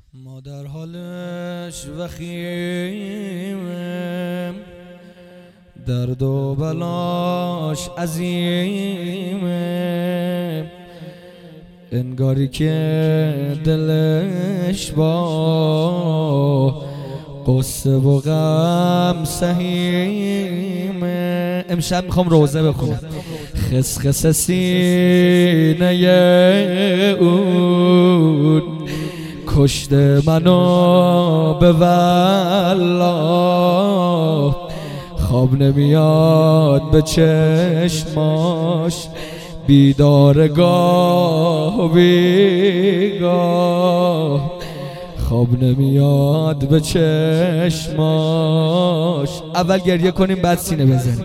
ما در حالش وخیمه، درد و بلاش عظیمه، انگاری که دلش با قصه و غم سهیمه. امشب میخوام روزه بخونم. خسخس سینه اون کشته منو به والله، خواب نمیاد به چشماش بیدارگاه و بیگاه، خواب نمیاد به چشماش. اول گریه کنیم بعد سینه بزنیم.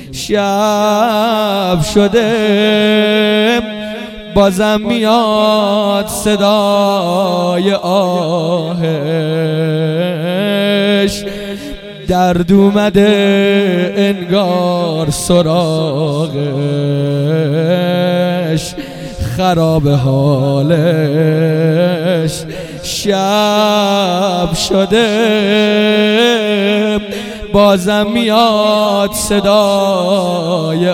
شب شده بازم میاد صدای آهش، درد اومده انگار سراغش، خراب حالش. شب شده بازم میاد صدای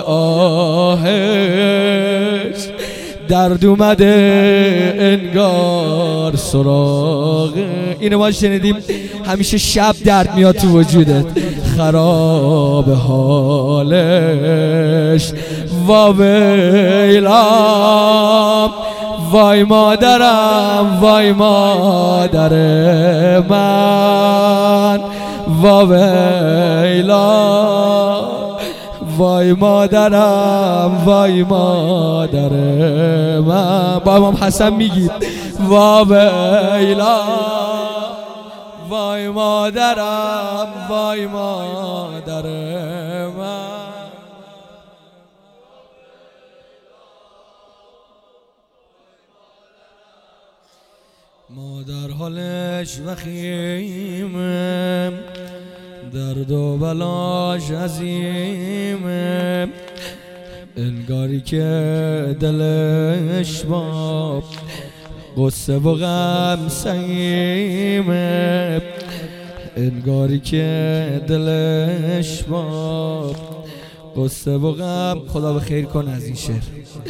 آهش، درد اومده انگار سراغ. اینو ما شنیدیم همیشه شب درد میاد تو وجودت. خراب حالش، وا ویلام، وای مادرم، وای مادر من، وا ویلام، وای مادرم، وای مادر من. با امام حسن میگید وا ویلا، وای مادرم، وای مادر من. ما در حالش وخیمه، درد و بلاش عظیمه، انگاری که دلش با قصه و غم سهیمه، انگاری که دلش با قصه و غم. خدا به خیر کن از این شعر.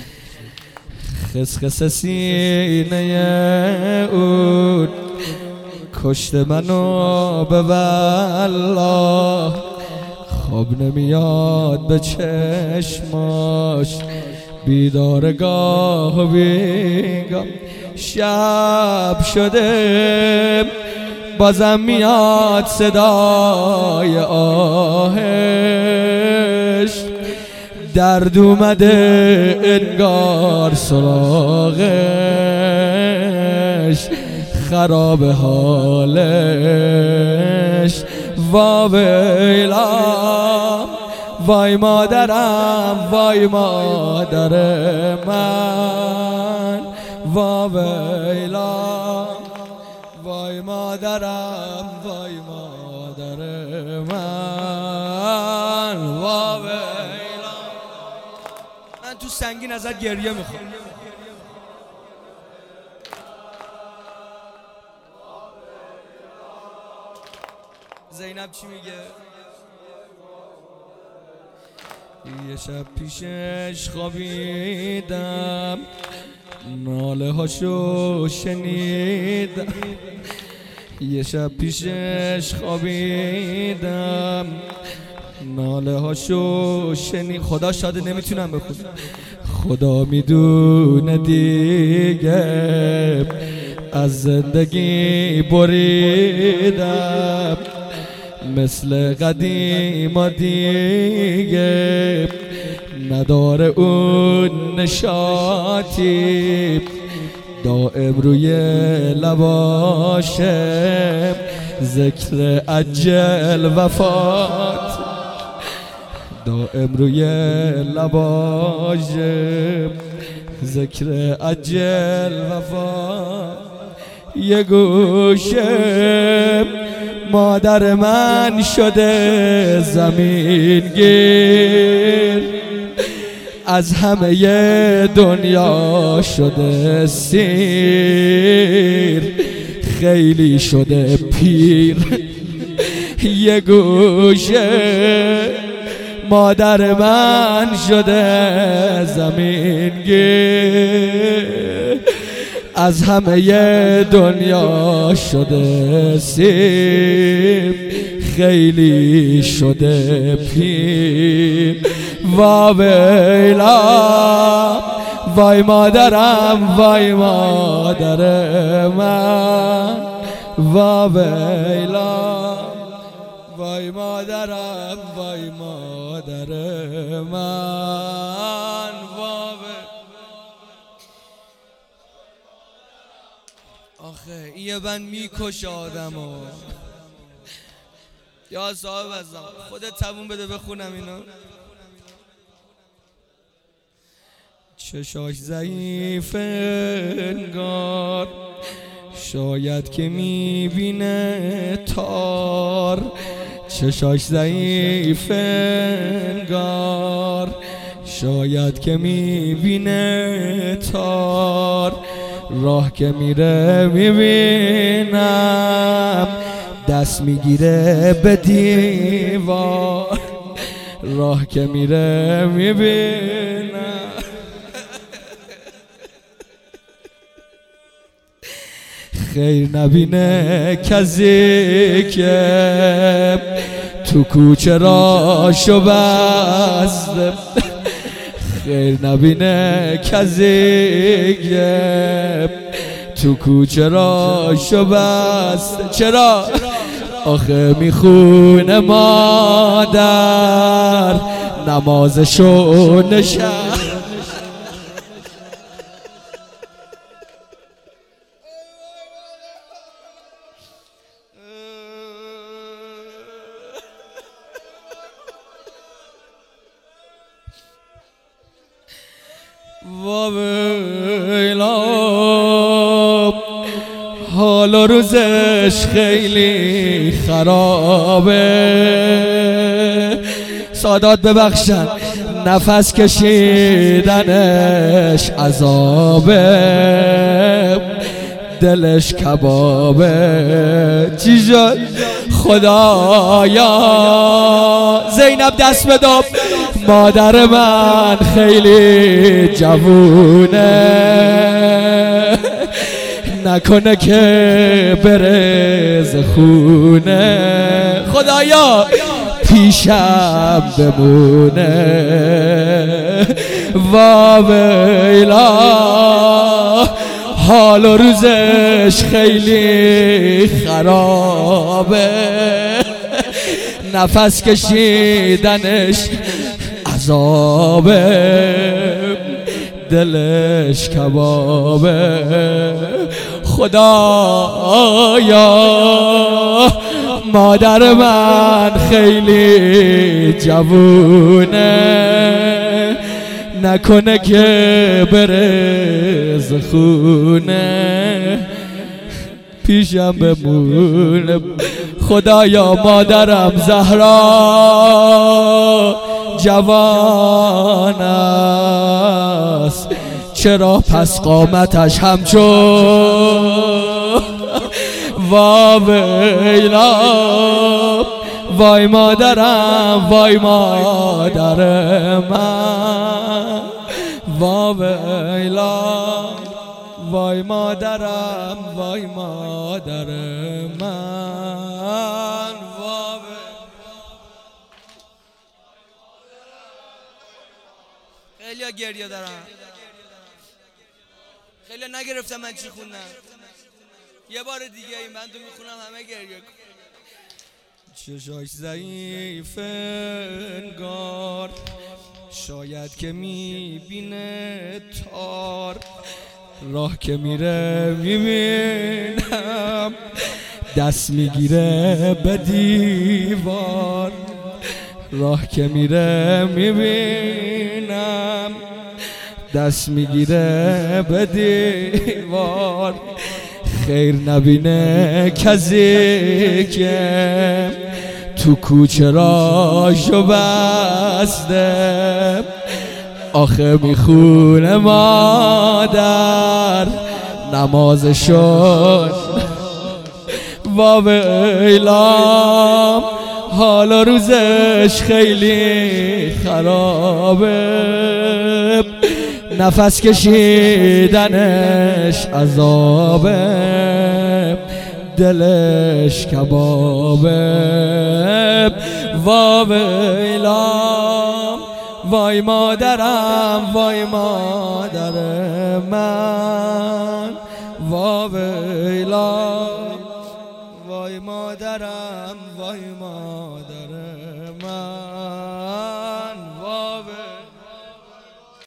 خسخس سینه اون کشته منو به والله، خواب نمیاد به چشماش بیدارگاه و بیگاه. شب شده بازم میاد صدای آهش، درد اومده انگار سراغش، خراب حالش. وا ویلام، وای مادرم، وای مادر من، وا ویلام، وای مادرم، وای مادر من، وا ویلام. من تو سنگین ازت گریه میخوام. زینب چی میگه؟ یه شب پیشش خوابیدم، ناله هاشو شنیدم. یه شب پیشش خوابیدم، ناله هاشو شنیدم. خدا شاده نمیتونم بخونم. خدا میدونه دیگه از زندگی بریدم، مثل قدیما دیگه نداره اون نشاطی، دائم روی لباشه ذکر اجل وفات، دائم روی لباشه ذکر اجل وفات. یه گوشه مادر من شده زمین گیر، از همه دنیا شده سیر، خیلی شده پیر یه گوشه مادر من شده زمینگیر از همه دنیا شده سیب خیلی شده پیر وا ویلا وای مادرم وای مادر من وا ویلا وای مادرم وای مادر من آخه یه بند میکشه آدمو یا صاحب ازم خودت تبون بده بخونم اینو چشاش ضعیف انگار شاید که میبینه تار چشاش ضعیف انگار شاید که میبینه تار راه که میره میبینم دست میگیره به دیوار راه که میره میبینم خیر نبینه کسی که تو کوچه راشو بسته خیر نبینه کسی که تو کوچه راشو بسته چرا؟ آخه میخونه مادر نمازشو نشست وا ویلا حال و روزش خیلی خرابه سادات ببخشن نفس کشیدنش عذابه دلش کبابه چی شد خدایا زینب دست بدم مادر من خیلی جوونه نکنه که برز خونه خدایا پیشم بمونه وا ویلا حال و روزش خیلی خرابه نفس کشیدنش عذابه دلش کبابه خدایا مادر من خیلی جوونه نکنه که برز خونه پیشم بمونه خدایا مادرم زهرا جوان است چرا پس قامتش همچون وا ویلا وای مادرم وای مادر من وا ویلا وای مادرم وای مادر من خیلی گریه دارم خیلی نگرفتم من چی خوندم یه بار دیگه این بندو میخونم همه گریه کن چشاش ضعیف انگار شاید که میبینه تار راه که میره میبینم دست میگیره به دیوار راه که میره میبینم دست میگیره به دیوار خیر نبینه کسی که تو کوچه راشو بسته آخه میخونه مادر نمازشون وا ویلام حال روزش خیلی خرابه، نفس کشیدنش عذابه، دلش کبابه. وا ویلام وای مادرم وای مادر من، وا ویلام وای مادرم وای مادر